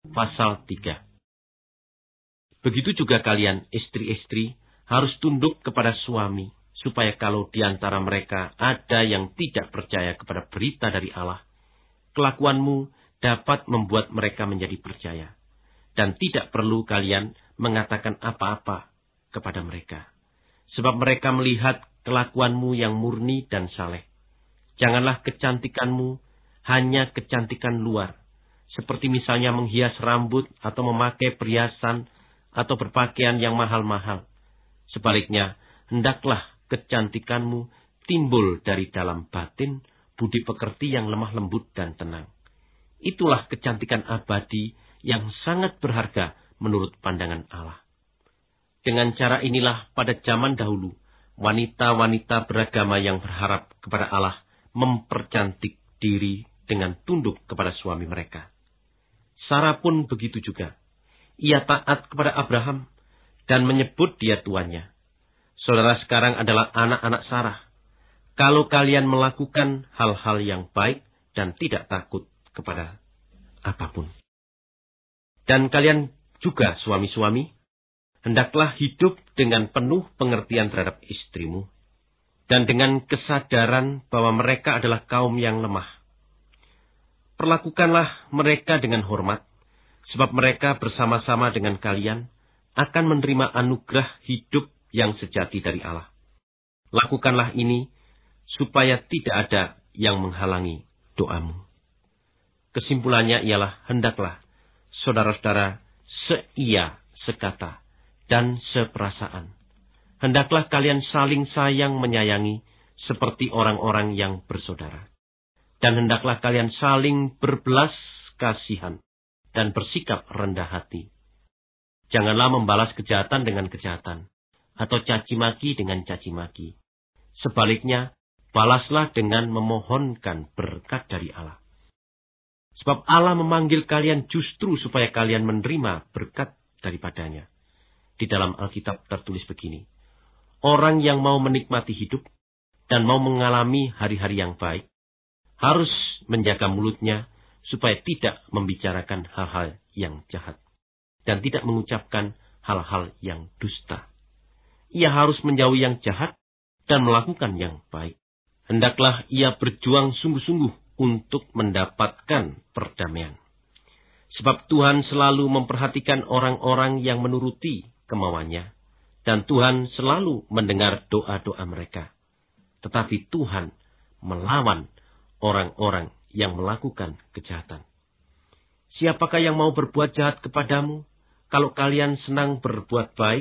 pasal 3. Begitu juga kalian, istri-istri, harus tunduk kepada suami, supaya kalau di antara mereka ada yang tidak percaya kepada berita dari Allah, kelakuanmu dapat membuat mereka menjadi percaya. Dan tidak perlu kalian mengatakan apa-apa kepada mereka. Sebab mereka melihat kelakuanmu yang murni dan saleh. Janganlah kecantikanmu hanya kecantikan luar, seperti misalnya menghias rambut atau memakai perhiasan atau berpakaian yang mahal-mahal. Sebaliknya, hendaklah kecantikanmu timbul dari dalam batin, budi pekerti yang lemah lembut dan tenang. Itulah kecantikan abadi yang sangat berharga menurut pandangan Allah. Dengan cara inilah pada zaman dahulu, wanita-wanita beragama yang berharap kepada Allah mempercantik diri dengan tunduk kepada suami mereka. Sarah pun begitu juga. Ia taat kepada Abraham dan menyebut dia tuannya. Saudara sekarang adalah anak-anak Sarah. Kalau kalian melakukan hal-hal yang baik dan tidak takut kepada apapun. Dan kalian juga suami-suami, hendaklah hidup dengan penuh pengertian terhadap istrimu, dan dengan kesadaran bahwa mereka adalah kaum yang lemah. Perlakukanlah mereka dengan hormat, sebab mereka bersama-sama dengan kalian akan menerima anugerah hidup yang sejati dari Allah. Lakukanlah ini supaya tidak ada yang menghalangi doamu. Kesimpulannya ialah hendaklah saudara-saudara seia, sekata, dan seperasaan. Hendaklah kalian saling sayang menyayangi seperti orang-orang yang bersaudara. Dan hendaklah kalian saling berbelas kasihan dan bersikap rendah hati. Janganlah membalas kejahatan dengan kejahatan, atau caci maki dengan caci maki. Sebaliknya, balaslah dengan memohonkan berkat dari Allah. Sebab Allah memanggil kalian justru supaya kalian menerima berkat daripadanya. Di dalam Alkitab tertulis begini, orang yang mau menikmati hidup dan mau mengalami hari-hari yang baik, harus menjaga mulutnya supaya tidak membicarakan hal-hal yang jahat dan tidak mengucapkan hal-hal yang dusta. Ia harus menjauhi yang jahat dan melakukan yang baik. Hendaklah ia berjuang sungguh-sungguh untuk mendapatkan perdamaian. Sebab Tuhan selalu memperhatikan orang-orang yang menuruti kemauannya, dan Tuhan selalu mendengar doa-doa mereka. Tetapi Tuhan melawan orang-orang yang melakukan kejahatan. Siapakah yang mau berbuat jahat kepadamu, kalau kalian senang berbuat baik?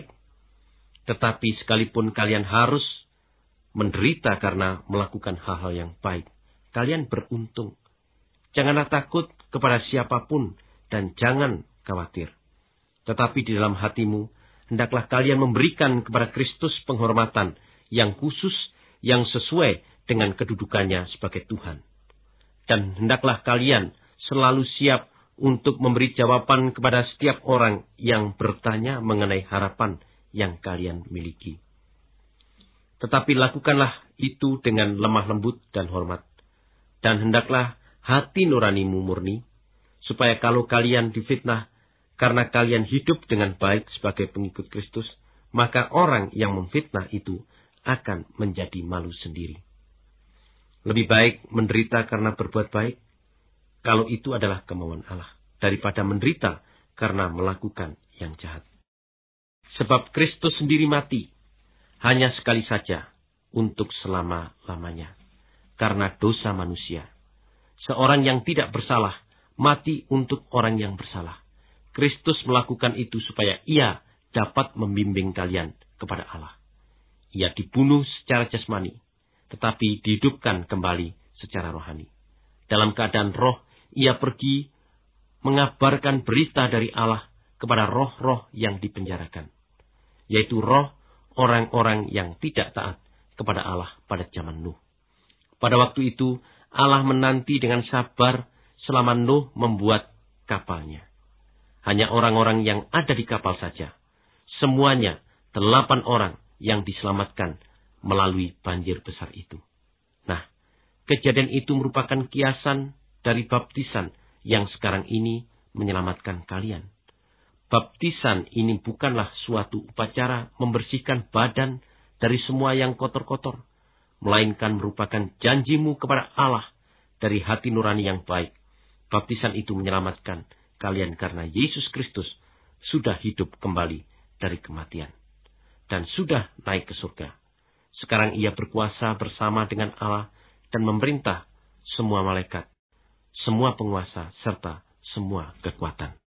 Tetapi sekalipun kalian harus menderita karena melakukan hal-hal yang baik, kalian beruntung. Janganlah takut kepada siapapun dan jangan khawatir. Tetapi di dalam hatimu, hendaklah kalian memberikan kepada Kristus penghormatan yang khusus, yang sesuai dengan kedudukannya sebagai Tuhan. Dan hendaklah kalian selalu siap untuk memberi jawaban kepada setiap orang yang bertanya mengenai harapan yang kalian miliki. Tetapi lakukanlah itu dengan lemah lembut dan hormat. Dan hendaklah hati nuranimu murni, supaya kalau kalian difitnah karena kalian hidup dengan baik sebagai pengikut Kristus, maka orang yang memfitnah itu akan menjadi malu sendiri. Lebih baik menderita karena berbuat baik, kalau itu adalah kemauan Allah, daripada menderita karena melakukan yang jahat. Sebab Kristus sendiri mati, hanya sekali saja, untuk selama-lamanya, karena dosa manusia. Seorang yang tidak bersalah, mati untuk orang yang bersalah. Kristus melakukan itu supaya ia dapat membimbing kalian kepada Allah. Ia dibunuh secara jasmani, tetapi dihidupkan kembali secara rohani. Dalam keadaan roh, ia pergi mengabarkan berita dari Allah kepada roh-roh yang dipenjarakan, yaitu roh orang-orang yang tidak taat kepada Allah pada zaman Nuh. Pada waktu itu, Allah menanti dengan sabar selama Nuh membuat kapalnya. Hanya orang-orang yang ada di kapal saja. Semuanya 8 orang yang diselamatkan melalui banjir besar itu. Nah, kejadian itu merupakan kiasan dari baptisan yang sekarang ini menyelamatkan kalian. Baptisan ini bukanlah suatu upacara membersihkan badan dari semua yang kotor-kotor, melainkan merupakan janjimu kepada Allah dari hati nurani yang baik. Baptisan itu menyelamatkan kalian karena Yesus Kristus sudah hidup kembali dari kematian dan sudah naik ke surga. Sekarang ia berkuasa bersama dengan Allah dan memerintah semua malaikat, semua penguasa, serta semua kekuatan.